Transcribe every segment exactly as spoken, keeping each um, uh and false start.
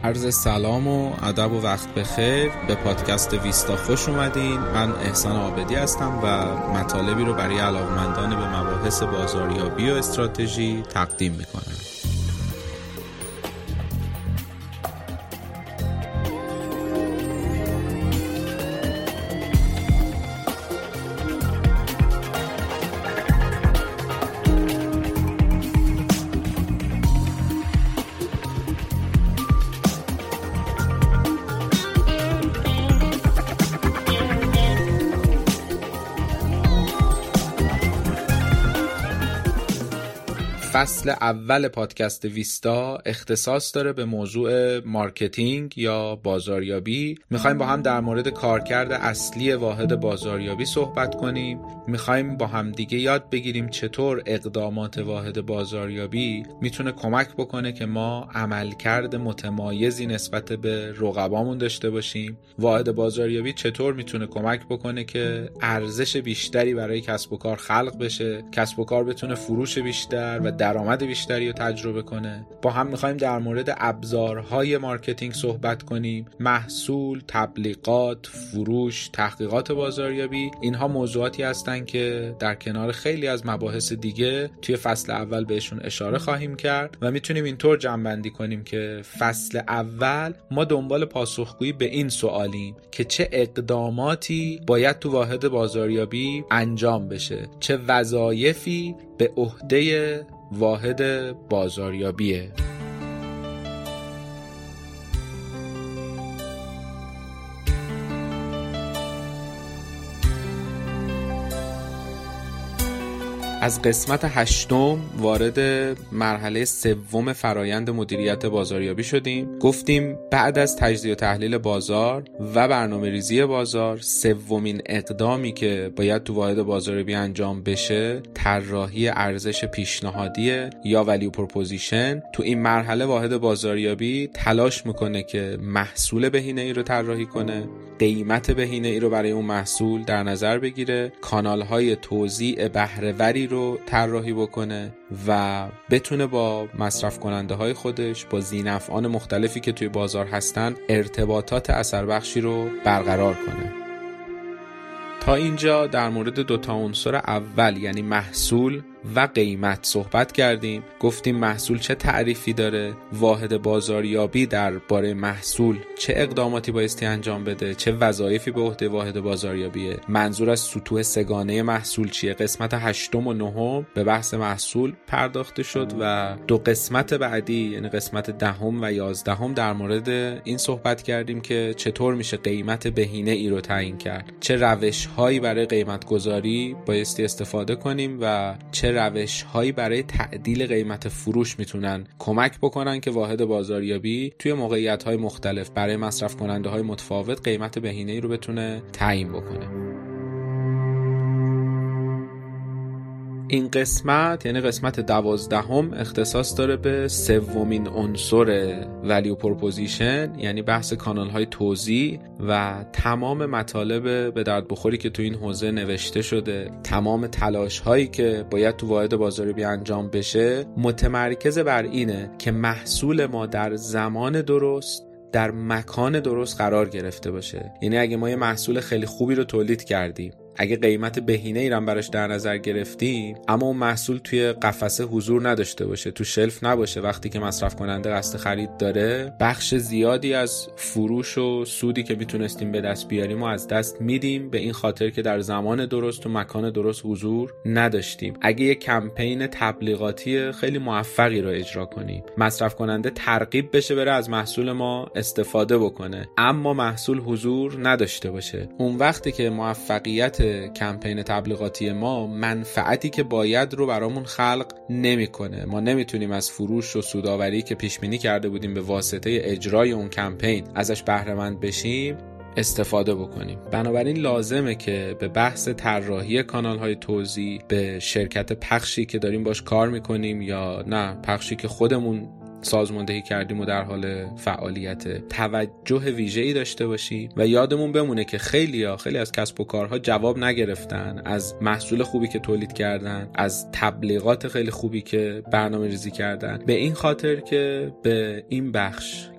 عرض سلام و ادب و وقت بخیر. به پادکست ویستا خوش اومدین. من احسان عابدی هستم و مطالبی رو برای علاقمندان به مباحث بازاریابی و استراتژی تقدیم میکنم. فصل اول پادکست ویستا اختصاص داره به موضوع مارکتینگ یا بازاریابی. میخوایم با هم در مورد کارکرد اصلی واحد بازاریابی صحبت کنیم. میخوایم با هم دیگه یاد بگیریم چطور اقدامات واحد بازاریابی میتونه کمک بکنه که ما عملکرد متمایزی نسبت به رقبامون داشته باشیم. واحد بازاریابی چطور میتونه کمک بکنه که ارزش بیشتری برای کسب و کار خلق بشه، کسب و کار بتونه فروش بیشتر و درآمد بیشتری رو تجربه کنه. با هم می‌خوایم در مورد ابزارهای مارکتینگ صحبت کنیم. محصول، تبلیغات، فروش، تحقیقات بازاریابی، اینها موضوعاتی هستن که در کنار خیلی از مباحث دیگه توی فصل اول بهشون اشاره خواهیم کرد و میتونیم اینطور جمع‌بندی کنیم که فصل اول ما دنبال پاسخگویی به این سوالیم که چه اقداماتی باید تو واحد بازاریابی انجام بشه، چه وظایفی به عهده واحد بازاریابیه. از قسمت هشتم وارد مرحله سوم فرایند مدیریت بازاریابی شدیم. گفتیم بعد از تجزیه و تحلیل بازار و برنامه ریزی بازار، سومین اقدامی که باید تو واحد بازاریابی انجام بشه طراحی ارزش پیشنهادی یا ولیو پروپوزیشن. تو این مرحله واحد بازاریابی تلاش میکنه که محصول بهینه ای رو طراحی کنه، قیمت بهینه ای رو برای اون محصول در نظر بگیره، کانال‌های توزیع بهره‌وری رو طراحی بکنه و بتونه با مصرف کننده های خودش، با ذی‌نفعان مختلفی که توی بازار هستن، ارتباطات اثر بخشی رو برقرار کنه. تا اینجا در مورد دو تا عنصر اول یعنی محصول و قیمت صحبت کردیم. گفتیم محصول چه تعریفی داره، واحد بازاریابی درباره محصول چه اقداماتی بایستی انجام بده، چه وظایفی به عهده واحد بازاریابیه، منظور از سطوح سگانه محصول چیه. قسمت هشتم و نهم به بحث محصول پرداخته شد و دو قسمت بعدی یعنی قسمت دهم و یازدهم در مورد این صحبت کردیم که چطور میشه قیمت بهینه ای رو تعیین کرد، چه روش هایی برای قیمت گذاری بایستی استفاده کنیم و چه روش هایی برای تعدیل قیمت فروش میتونن کمک بکنن که واحد بازاریابی توی موقعیت های مختلف برای مصرف کننده های متفاوت قیمت بهینه ای رو بتونه تعیین بکنه. این قسمت یعنی قسمت دوازدهم اختصاص داره به سومین عنصر ولیو پروپوزیشن، یعنی بحث کانال های توزیع و تمام مطالب به درد بخوری که تو این حوزه نوشته شده، تمام تلاش هایی که باید تو واحد بازاریابی انجام بشه متمرکز بر اینه که محصول ما در زمان درست در مکان درست قرار گرفته باشه. یعنی اگه ما یه محصول خیلی خوبی رو تولید کردیم، اگه قیمت بهینه ای رو براش در نظر گرفتیم، اما اون محصول توی قفسه حضور نداشته باشه، تو شلف نباشه، وقتی که مصرف کننده قصد خرید داره، بخش زیادی از فروش و سودی که میتونستیم به دست بیاریم و از دست میدیم، به این خاطر که در زمان درست و مکان درست حضور نداشتیم. اگه یه کمپین تبلیغاتی خیلی موفقی رو اجرا کنیم، مصرف کننده ترغیب بشه بره از محصول ما استفاده بکنه، اما محصول حضور نداشته باشه، اون وقتی که موفقیت کمپین تبلیغاتی ما منفعتی که باید رو برامون خلق نمیکنه، ما نمیتونیم از فروش و سودآوری که پیش بینی کرده بودیم به واسطه اجرای اون کمپین ازش بهره مند بشیم، استفاده بکنیم. بنابراین لازمه که به بحث طراحی کانال‌های توزیع، به شرکت پخشی که داریم باش کار میکنیم یا نه پخشی که خودمون سازماندهی کردیم و در حال فعالیت، توجه ویژه‌ای داشته باشیم و یادمون بمونه که خیلی ها خیلی از کسب و کارها جواب نگرفتن از محصول خوبی که تولید کردن، از تبلیغات خیلی خوبی که برنامه ریزی کردن، به این خاطر که به این بخش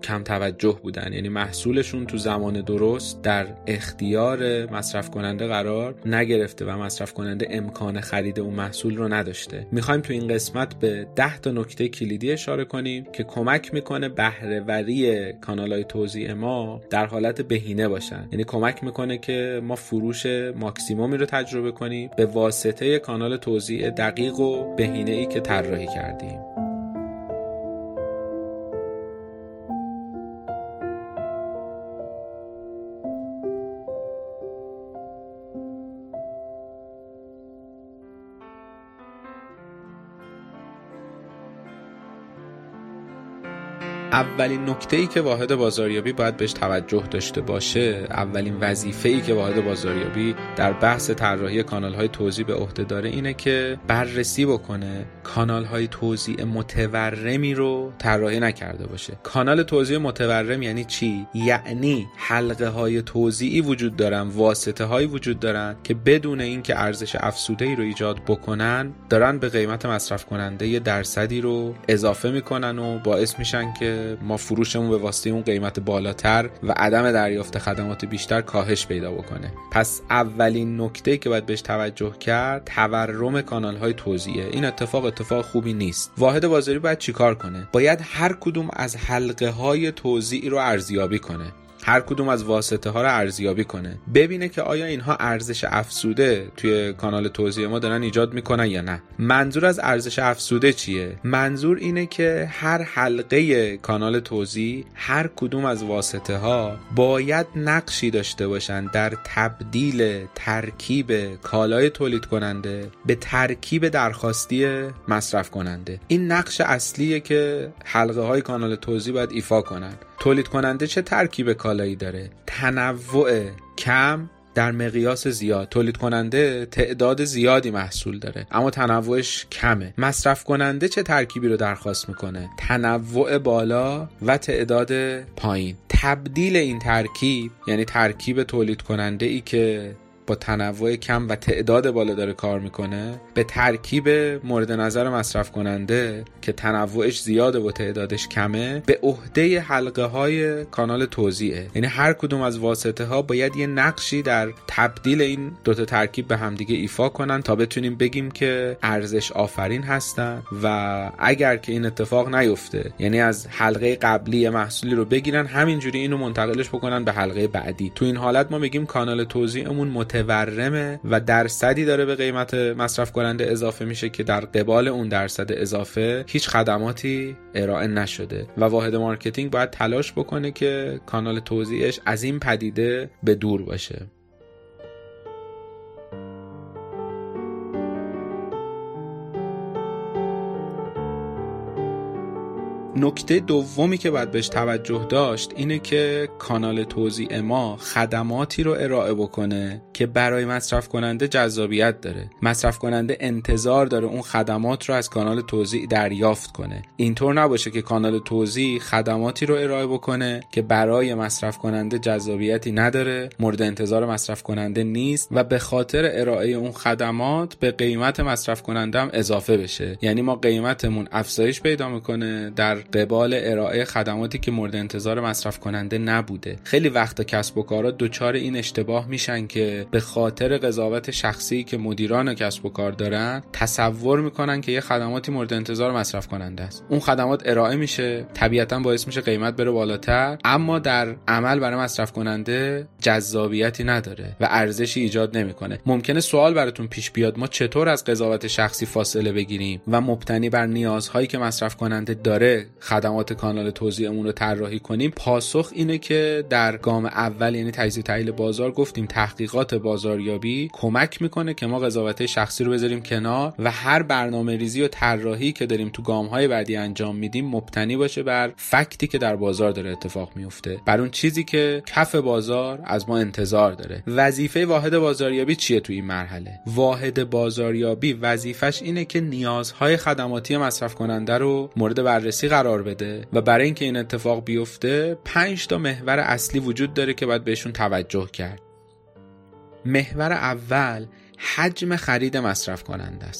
کم توجه بودن، یعنی محصولشون تو زمان درست در اختیار مصرف کننده قرار نگرفته و مصرف کننده امکان خرید اون محصول رو نداشته. میخوایم تو این قسمت به ده تا نکته کلیدی اشاره کنیم که کمک میکنه بهره وری کانال‌های توزیع ما در حالت بهینه باشن، یعنی کمک میکنه که ما فروش ماکسیمومی رو تجربه کنیم به واسطه کانال توزیع دقیق و بهینه‌ای که طراحی کردیم. اولین نکته‌ای که واحد بازاریابی باید بهش توجه داشته باشه، اولین وظیفه‌ای که واحد بازاریابی در بحث طراحی کانال‌های توزیع به عهده داره اینه که بررسی بکنه کانال‌های توزیع متورمی رو طراحی نکرده باشه. کانال توزیع متورم یعنی چی؟ یعنی حلقه‌های توزیعی وجود دارن، واسطه‌هایی وجود دارن که بدون اینکه ارزش افزوده‌ای رو ایجاد بکنن دارن به قیمت مصرف کننده یه درصدی رو اضافه میکنن و باعث میشن که ما فروشمون به واسطه اون قیمت بالاتر و عدم دریافت خدمات بیشتر کاهش پیدا بکنه. پس اولین نکته که باید بهش توجه کرد تورم کانال‌های توزیعه. این اتفاق اتفاق خوبی نیست. واحد بازاری باید چیکار کنه؟ باید هر کدوم از حلقه‌های توزیع رو ارزیابی کنه، هر کدوم از واسطه ها رو ارزیابی کنه، ببینه که آیا اینها ارزش افزوده توی کانال توزیع ما دارن ایجاد میکنن یا نه. منظور از ارزش افزوده چیه؟ منظور اینه که هر حلقه کانال توزیع، هر کدوم از واسطه ها باید نقشی داشته باشن در تبدیل ترکیب کالای تولید کننده به ترکیب درخواستی مصرف کننده. این نقش اصلیه که حلقه های کانال توزیع باید ایفا کنن. تولید کننده چه ترکیب کالایی داره؟ تنوع کم در مقیاس زیاد. تولید کننده تعداد زیادی محصول داره اما تنوعش کمه. مصرف کننده چه ترکیبی رو درخواست میکنه؟ تنوع بالا و تعداد پایین. تبدیل این ترکیب، یعنی ترکیب تولید کننده ای که با تنوع کم و تعداد بالا داره کار میکنه به ترکیب مورد نظر مصرف کننده که تنوعش زیاده و تعدادش کمه به عهده حلقه های کانال توزیعه. یعنی هر کدوم از واسطه ها باید یه نقشی در تبدیل این دوتا ترکیب به همدیگه ایفا کنن تا بتونیم بگیم که ارزش آفرین هستن. و اگر که این اتفاق نیفته، یعنی از حلقه قبلی محصولی رو بگیرن همینجوری اینو منتقلش بکنن به حلقه بعدی، تو این حالت ما میگیم کانال توزیعمون متورمه و درصدی داره به قیمت مصرف کننده اضافه میشه که در قبال اون درصد اضافه هیچ خدماتی ارائه نشده و واحد مارکتینگ باید تلاش بکنه که کانال توزیعش از این پدیده به دور باشه. نکته دومی که باید بهش توجه داشت اینه که کانال توزیع ما خدماتی رو ارائه بکنه که برای مصرف کننده جذابیت داره. مصرف کننده انتظار داره اون خدمات رو از کانال توزیع دریافت کنه. اینطور نباشه که کانال توزیع خدماتی رو ارائه بکنه که برای مصرف کننده جذابیتی نداره، مورد انتظار مصرف کننده نیست و به خاطر ارائه اون خدمات به قیمت مصرف کننده هم اضافه بشه. یعنی ما قیمتمون افزایش پیدا میکنه در قبال ارائه خدماتی که مورد انتظار مصرف کننده نبوده. خیلی وقتا کسب و کارها دچار این اشتباه میشن که به خاطر قضاوت شخصی که مدیران کسب و کار دارن تصور میکنن که یه خدماتی مورد انتظار مصرف کننده است. اون خدمات ارائه میشه، طبیعتاً باعث میشه قیمت بره بالاتر، اما در عمل برای مصرف کننده جذابیتی نداره و ارزشی ایجاد نمیکنه. ممکنه سوال براتون پیش بیاد ما چطور از قضاوت شخصی فاصله بگیریم و مبتنی بر نیازهایی که مصرف کننده داره خدمات کانال توزیعمون رو طراحی کنیم. پاسخ اینه که در گام اول، یعنی تجزیه تحلیل بازار، گفتیم تحقیقات بازاریابی کمک میکنه که ما قضاوت شخصی رو بذاریم کنار و هر برنامه‌ریزی و طراحی که داریم تو گام‌های بعدی انجام میدیم مبتنی باشه بر فکتی که در بازار داره اتفاق میفته، بر اون چیزی که کف بازار از ما انتظار داره. وظیفه واحد بازاریابی چیه تو این مرحله؟ واحد بازاریابی وظیفش اینه که نیازهای خدماتی مصرف کننده رو مورد بررسی قرار بده و برای اینکه این اتفاق بیفته پنج تا محور اصلی وجود داره که باید بهشون توجه کرد. محور اول حجم خرید مصرف کننده است.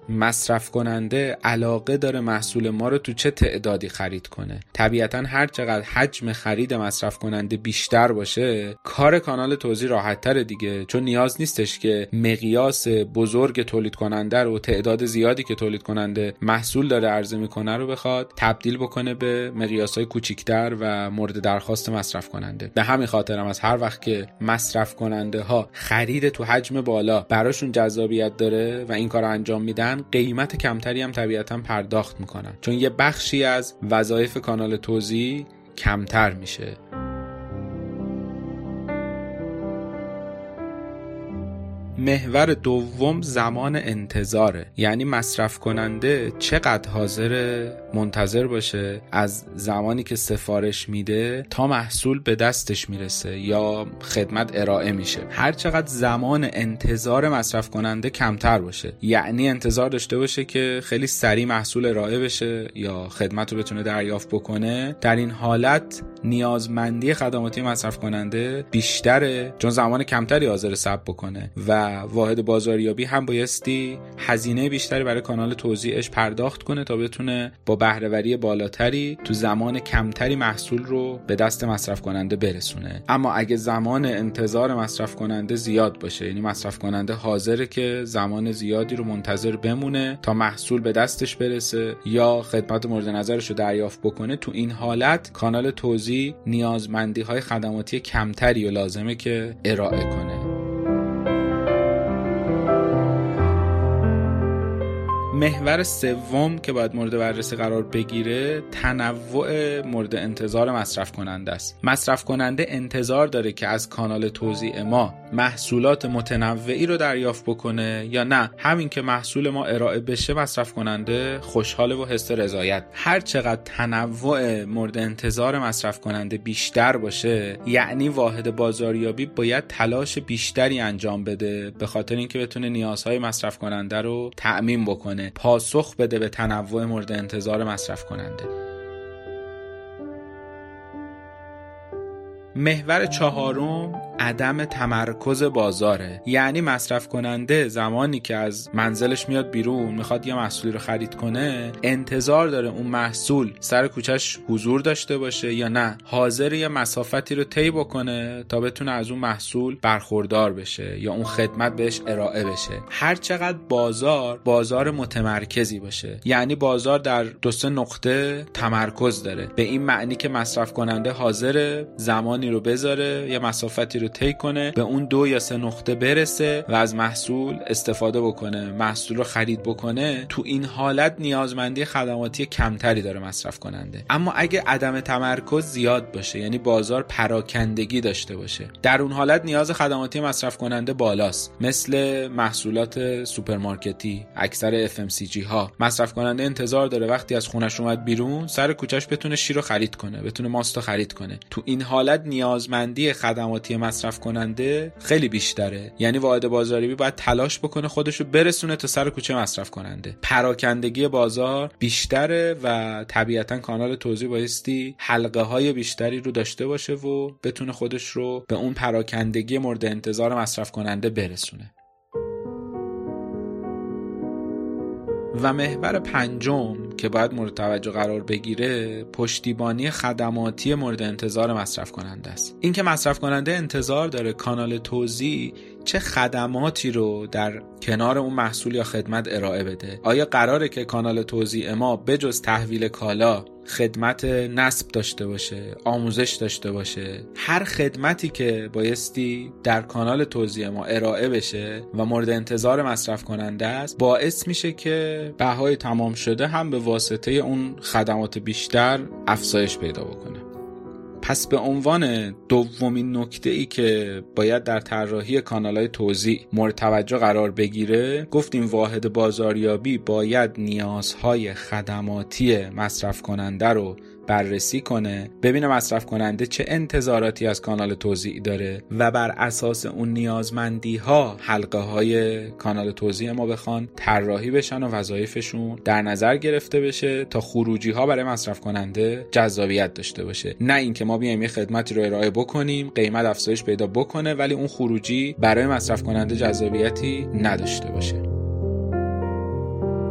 مصرف کننده علاقه داره محصول ما رو تو چه تعدادی خرید کنه. طبیعتاً هر چقدر حجم خرید مصرف کننده بیشتر باشه، کار کانال توزیع راحت تره دیگه، چون نیاز نیستش که مقیاس بزرگ تولید کننده رو، تعداد زیادی که تولید کننده محصول داره عرضه میکنه رو بخواد تبدیل بکنه به مقیاس‌های کوچیک‌تر و مورد درخواست مصرف کننده. به همین خاطر هم از هر وقت که مصرف کننده ها خرید تو حجم بالا براشون جذابیت داره و این کار رو انجام میدن، قیمت کمتری هم طبیعتاً پرداخت میکنن، چون یه بخشی از وظایف کانال توزیع کمتر میشه. محور دوم زمان انتظاره، یعنی مصرف کننده چقدر حاضر منتظر باشه از زمانی که سفارش میده تا محصول به دستش میرسه یا خدمت ارائه میشه. هر چقدر زمان انتظار مصرف کننده کمتر باشه، یعنی انتظار داشته باشه که خیلی سریع محصول ارائه بشه یا خدمت رو بتونه دریافت بکنه، در این حالت نیازمندی خدماتی مصرف کننده بیشتره، چون زمان کمتری حاضر صبر بکنه و واحد بازاریابی هم بایستی هزینه بیشتری برای کانال توزیعش پرداخت کنه تا بتونه با بهره‌وری بالاتری تو زمان کمتری محصول رو به دست مصرف کننده برسونه. اما اگه زمان انتظار مصرف کننده زیاد باشه، یعنی مصرف کننده حاضره که زمان زیادی رو منتظر بمونه تا محصول به دستش برسه یا خدمت مورد نظرش رو دریافت بکنه، تو این حالت کانال توزیع نیازمندی‌های خدماتی کمتری رو لازمه که ارائه کنه. محور سوم که باید مورد بررسی قرار بگیره تنوع مورد انتظار مصرف کننده است. مصرف کننده انتظار داره که از کانال توزیع ما محصولات متنوعی رو دریافت بکنه یا نه همین که محصول ما ارائه بشه مصرف کننده خوشحاله و حس رضایت. هر چقدر تنوع مورد انتظار مصرف کننده بیشتر باشه، یعنی واحد بازاریابی باید تلاش بیشتری انجام بده به خاطر اینکه بتونه نیازهای مصرف کننده رو تأمین بکنه، پاسخ بده به تنوع مورد انتظار مصرف کننده. محور چهارم عدم تمرکز بازاره، یعنی مصرف کننده زمانی که از منزلش میاد بیرون میخواد یه محصولی رو خرید کنه، انتظار داره اون محصول سر کوچش حضور داشته باشه یا نه حاضر یه مسافتی رو طی بکنه تا بتونه از اون محصول برخوردار بشه یا اون خدمت بهش ارائه بشه. هر چقدر بازار بازار متمرکزی باشه، یعنی بازار در دو سه نقطه تمرکز داره، به این معنی که مصرف کننده حاضر زمانی رو بذاره یه مسافتی رو طی کنه، به اون دو یا سه نقطه برسه و از محصول استفاده بکنه، محصول رو خرید بکنه، تو این حالت نیازمندی خدماتی کمتری داره مصرف کننده. اما اگه عدم تمرکز زیاد باشه، یعنی بازار پراکندگی داشته باشه، در اون حالت نیاز خدماتی مصرف کننده بالاست، مثل محصولات سوپرمارکتی، اکثر اف ام سی جی ها. مصرف کننده انتظار داره وقتی از خونش اومد بیرون سر کوچش بتونه شیر رو خرید کنه، بتونه ماست رو خرید کنه. تو این حالت نیازمندی خدماتی مصرف کننده خیلی بیشتره، یعنی واحد بازاریابی باید تلاش بکنه خودشو برسونه تا سر کوچه مصرف کننده. پراکندگی بازار بیشتره و طبیعتا کانال توزیع بایستی حلقه های بیشتری رو داشته باشه و بتونه خودش رو به اون پراکندگی مورد انتظار مصرف کننده برسونه. و محور پنجم که باید مورد توجه قرار بگیره پشتیبانی خدماتی مورد انتظار مصرف کننده است. این که مصرف کننده انتظار داره کانال توزیع چه خدماتی رو در کنار اون محصول یا خدمت ارائه بده. آیا قراره که کانال توزیع ما بجز تحویل کالا خدمت نصب داشته باشه، آموزش داشته باشه؟ هر خدمتی که بایستی در کانال توزیع ما ارائه بشه و مورد انتظار مصرف کننده است، باعث میشه که بهای تمام شده هم به واسطه اون خدمات بیشتر افزایش پیدا بکنه. پس به عنوان دومین نکته‌ای که باید در طراحی کانال‌های توزیع مورد توجه قرار بگیره، گفتیم واحد بازاریابی باید نیازهای خدماتی مصرف کننده رو بررسی کنه، ببینه مصرف کننده چه انتظاراتی از کانال توزیع داره و بر اساس اون نیازمندی ها حلقه های کانال توزیع ما بخوان طراحی بشن و وظایفشون در نظر گرفته بشه تا خروجی ها برای مصرف کننده جذابیت داشته باشه. نه اینکه ما بیایم یه خدمتی رو ارائه بکنیم، قیمت افزایش پیدا بکنه ولی اون خروجی برای مصرف کننده جذابیتی نداشته باشه.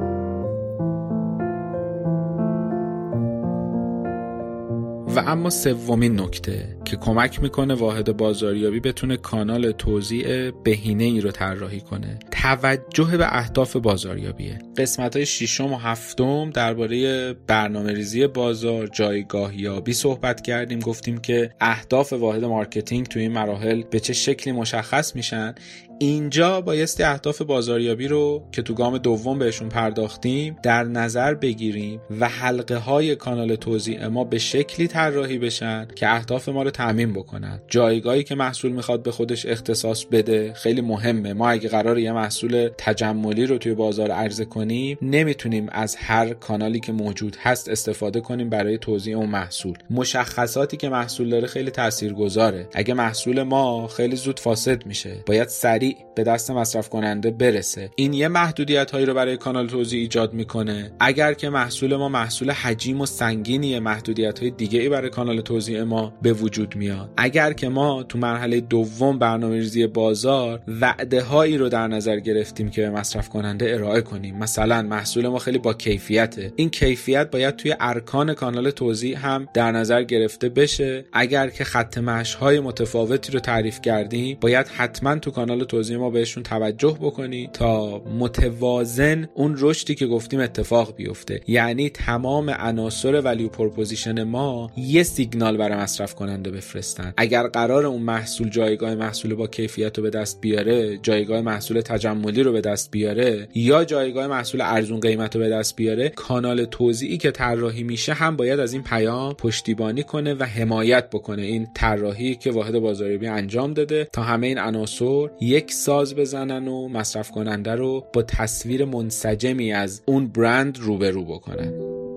اما سومین نکته که کمک میکنه واحد بازاریابی بتونه کانال توزیع بهینه‌ای رو طراحی کنه، توجه به اهداف بازاریابیه. قسمت‌های ششم و هفتم درباره برنامه‌ریزی بازار، جایگاه یابی صحبت کردیم. گفتیم که اهداف واحد مارکتینگ توی این مراحل به چه شکلی مشخص میشن. اینجا بایستی اهداف بازاریابی رو که تو گام دوم بهشون پرداختیم در نظر بگیریم و حلقه های کانال توزیع ما به شکلی طراحی بشن که اهداف ما رو تامین بکنن. جایگاهی که محصول میخواد به خودش اختصاص بده خیلی مهمه. ما اگه قراره یه محصول تجملی رو توی بازار عرضه کنیم، نمیتونیم از هر کانالی که موجود هست استفاده کنیم برای توزیع اون محصول. مشخصاتی که محصول داره خیلی تاثیرگذاره. اگه محصول ما خیلی زود فاسد میشه، باید سریع به دست مصرف کننده برسه. این یه محدودیت هایی رو برای کانال توزیع ایجاد میکنه. اگر که محصول ما محصول حجیم و سنگینیه، محدودیت های دیگه ای برای کانال توزیع ما به وجود میاد. اگر که ما تو مرحله دوم برنامه‌ریزی بازار وعده هایی رو در نظر گرفتیم که به مصرف کننده ارائه کنیم، مثلا محصول ما خیلی با کیفیته، این کیفیت باید توی ارکان کانال توزیع هم در نظر گرفته بشه. اگر که خط مشی های متفاوتی رو تعریف کردیم، باید حتما تو کانال توزیع ما بهشون توجه بکنی تا متوازن اون رشدی که گفتیم اتفاق بیفته. یعنی تمام عناصر ولیو پروپوزیشن ما یه سیگنال برای مصرف کننده بفرستن. اگر قرار اون محصول جایگاه محصول با کیفیت رو به دست بیاره، جایگاه محصول تجملی رو به دست بیاره، یا جایگاه محصول ارزون قیمت رو به دست بیاره، کانال توزیعی که طراحی میشه هم باید از این پیام پشتیبانی کنه و حمایت بکنه. این طراحی که واحد بازاریابی انجام داده تا همه این عناصر یک ساز بزنن و مصرف کننده رو با تصویر منسجمی از اون برند روبرو بکنن.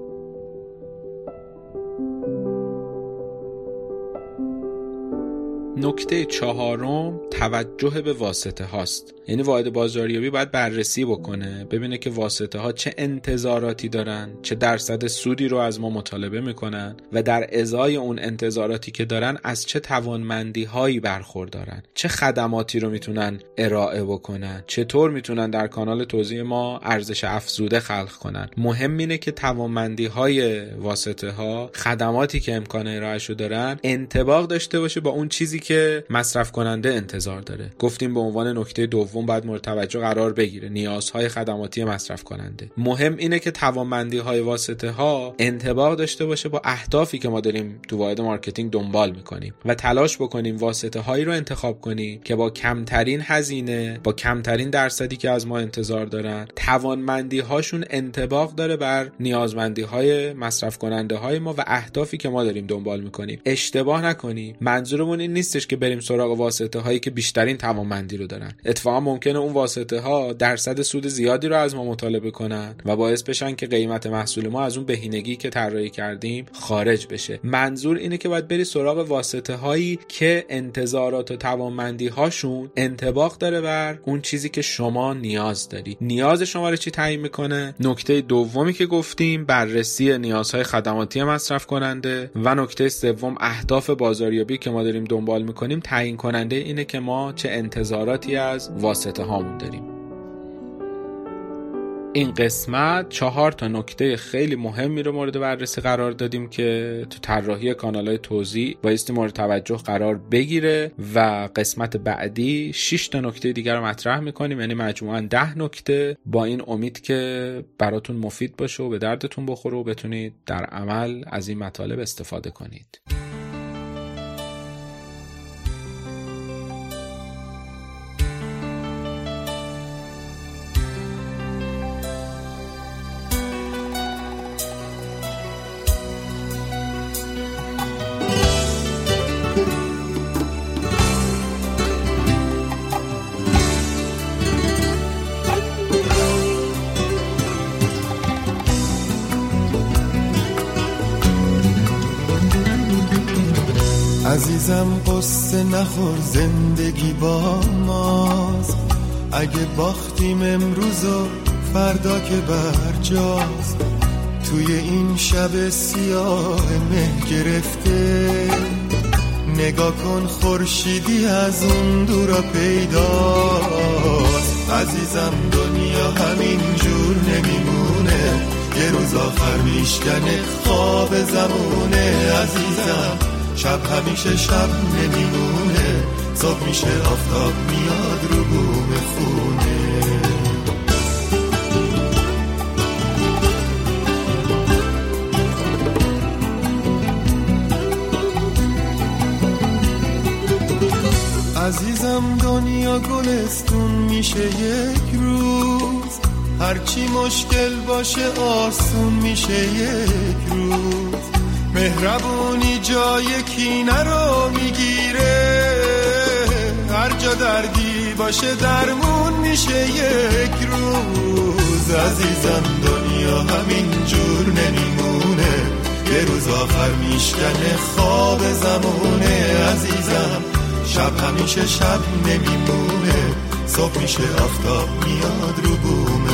نکته چهارم توجه به واسطه هاست. یعنی واحد بازاریابی باید بررسی بکنه، ببینه که واسطه ها چه انتظاراتی دارن، چه درصد سودی رو از ما مطالبه میکنن و در ازای اون انتظاراتی که دارن از چه توانمندی هایی برخوردارن، چه خدماتی رو میتونن ارائه بکنن، چطور میتونن در کانال توزیع ما ارزش افزوده خلق کنن. مهم اینه که توانمندی های واسطه ها، خدماتی که امکان ارائهشو دارن، انطباق داشته باشه با اون چیزی که مصرف کننده انتظار داره. گفتیم به عنوان نکته دوم باید مورد توجه قرار بگیره نیازهای خدماتی مصرف کننده. مهم اینه که توانمندی های واسطه ها انطباق داشته باشه با اهدافی که ما داریم تو واحد مارکتینگ دنبال میکنیم و تلاش بکنیم واسطه هایی رو انتخاب کنیم که با کمترین هزینه، با کمترین درصدی که از ما انتظار دارن، توانمندی هاشون انطباق داره بر نیازمندی های مصرف کننده های ما و اهدافی که ما داریم دنبال میکنیم. اشتباه نکنیم، منظورمون این نیستش که بریم سراغ واسطه هایی که بیشترین توانمندی رو دارن. اتفاقا ممکنه اون واسطه ها درصد سود زیادی رو از ما مطالبه کنن و باعث بشن که قیمت محصول ما از اون بهینگی که طراحی کردیم خارج بشه. منظور اینه که باید بری سراغ واسطه هایی که انتظارات و توانمندی هاشون انطباق داره بر اون چیزی که شما نیاز داری. نیاز شما رو چی تعیین میکنه؟ نکته دومی که گفتیم بررسی نیازهای خدماتی مصرف کننده و نکته سوم اهداف بازاریابی که ما داریم دنبال میکنیم تعیین کننده اینه که ما چه انتظاراتی از واسطه هامون داریم. این قسمت چهار تا نکته خیلی مهمی رو مورد بررسی قرار دادیم که تو طراحی کانال‌های توزیع بایستی مورد توجه قرار بگیره و قسمت بعدی شش تا نکته دیگر رو مطرح میکنیم، یعنی مجموعاً ده نکته، با این امید که براتون مفید باشه و به دردتون بخوره و بتونید در عمل از این مطالب استفاده کنید. عزیزم قصه نخور، زندگی با ماست. اگه باختیم امروز و فردا که برجاست، توی این شب سیاه مه گرفته، نگاه کن خورشیدی از اون دورا پیداست. عزیزم دنیا همین جور نمیمونه، یه روزا آخر میشکنه خواب زمونه عزیزم، شب همیشه شب نمیمونه، صبح میشه آفتاب میاد رو بوم خونه. عزیزم دنیا گلستون میشه یک روز، هرچی مشکل باشه آسون میشه یک روز، مهربونی جای کینه رو میگیره، هر جا دردی باشه درمون میشه یک روز. عزیزم دنیا همین جور نمیمونه، یه روز آخر میشکنه خواب زمونه. عزیزم شب همیشه شب نمیمونه، صبح میشه آفتاب میاد رو بوم